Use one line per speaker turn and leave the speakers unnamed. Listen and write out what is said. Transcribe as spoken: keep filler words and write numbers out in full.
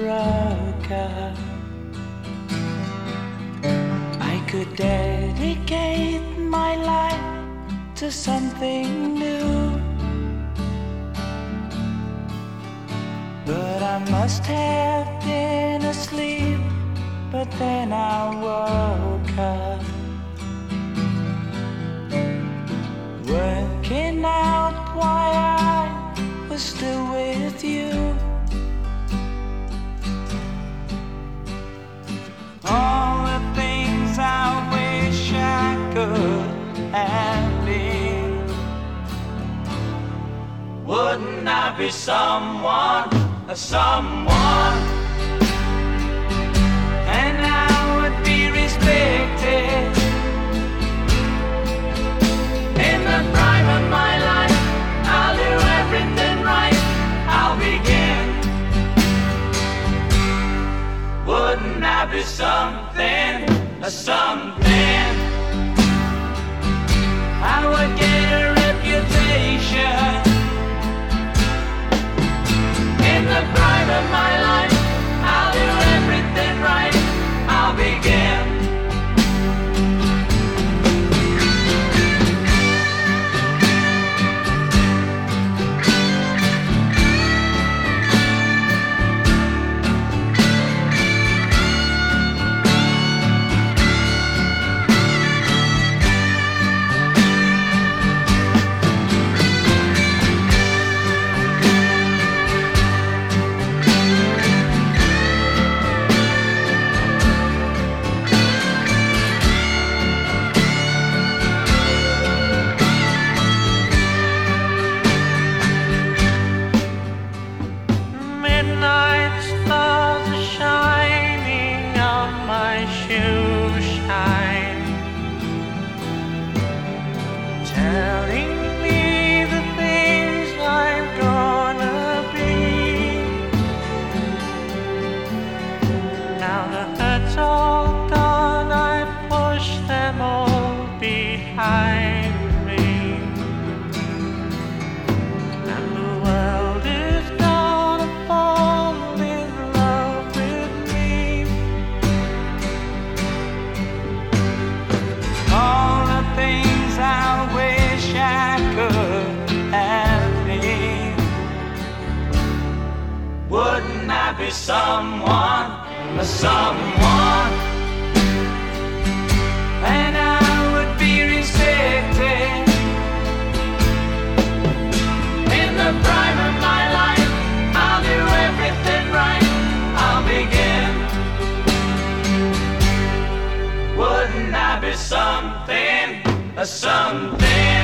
broke up, I could dedicate my life to something new. But I must have been asleep, but then I woke up, working out why I was still with you. All the things I wish I could have been. Wouldn't I be someone, a someone? And I would be respected. In the prime of my life, I'll do everything right, I'll begin. Wouldn't I be something, a something? I would get a reputation. In the prime of my life, I'll do everything right, I'll begin. Telling me the things I'm gonna be. Now the hurt's all gone, I push them all behind me, and the world is gonna fall in love with me. All the things I wish I could have been. Wouldn't I be someone, a someone? And I would be respected. In the prime of my life, I'll do everything right, I'll begin. Wouldn't I be something, a something?